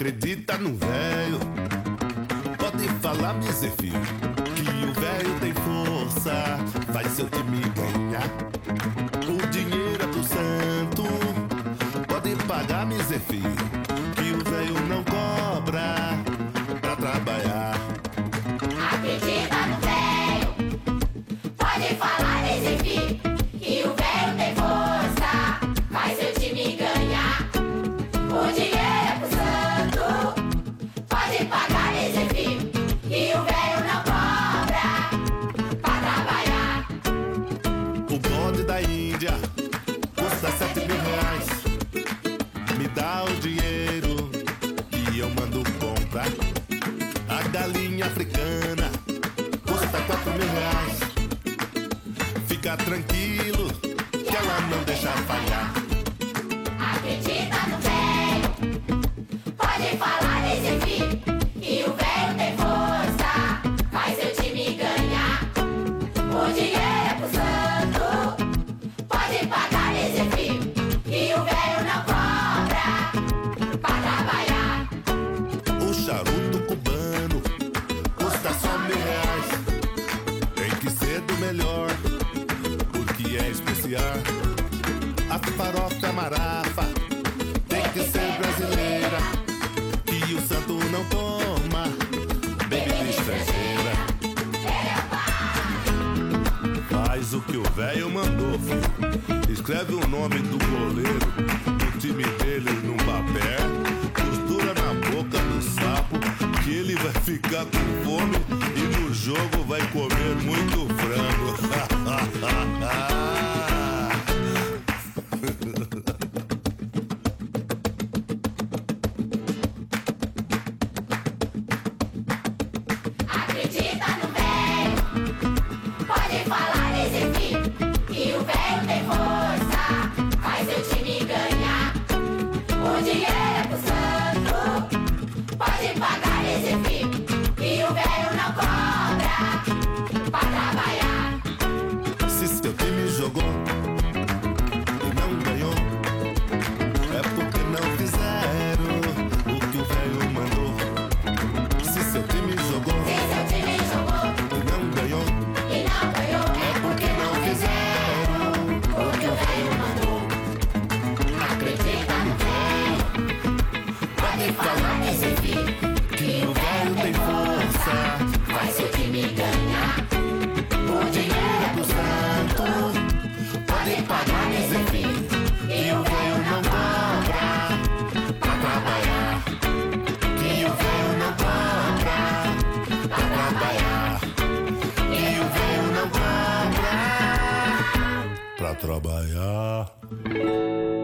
acredita no velho. Pode falar, me Zé filho, que o velho tem força, faz seu time ganhar. O dinheiro é pro santo, pode pagar, me Zé filho, que o velho não cobra pra trabalhar. Acredita no velho, pode falar, me Zé filho, que o velho tem força, faz seu time ganhar. O dinheiro é pro santo, pode pagar, me Zé filho, que o velho não cobra pra trabalhar. O bode da Índia custa 7 mil reais. Me dá o dinheiro e eu mando comprar. A galinha africana custa 4 mil reais. Fica tranquilo que ela não deixa falhar. Acredita no velho, pode falar, me Zé filho, que o velho tem força, faz seu time ganhar. O dinheiro é pro santo, pode pagar, me Zé filho, que o velho não cobra pra trabalhar. O charuto cubano custa só 1.000 reais. Tem que ser do melhor, porque é especial. A farofa marafa tem que ser brasileira, que o santo não toma bebida estrangeira. Faz o que o velho mandou, filho. Escreve o nome do goleiro, do time dele num papel, costura na boca do sapo, que ele vai ficar com fome e no jogo vai comer muito frango. Acredita no velho, pode falar, me Zé filho, que o velho tem força, faz seu time ganhar. O dinheiro é pro santo, pode pagar, me Zé filho, que o velho não cobra pra trabalhar. Se seu time jogou e não ganhou, é porque não fizeram o que o velho mandou. Se seu time jogou Se seu time jogou e não ganhou, e não ganhou, é porque não fizeram o que o velho mandou. Acredita no velho, pode falar, me Zé filho, que o velho tem força, faz seu time ganhar. O dinheiro é pro santo, pode pagar, me Zé filho, que o velho não cobra pra trabalhar. Que o velho não cobra pra trabalhar. Que o velho não cobra pra trabalhar.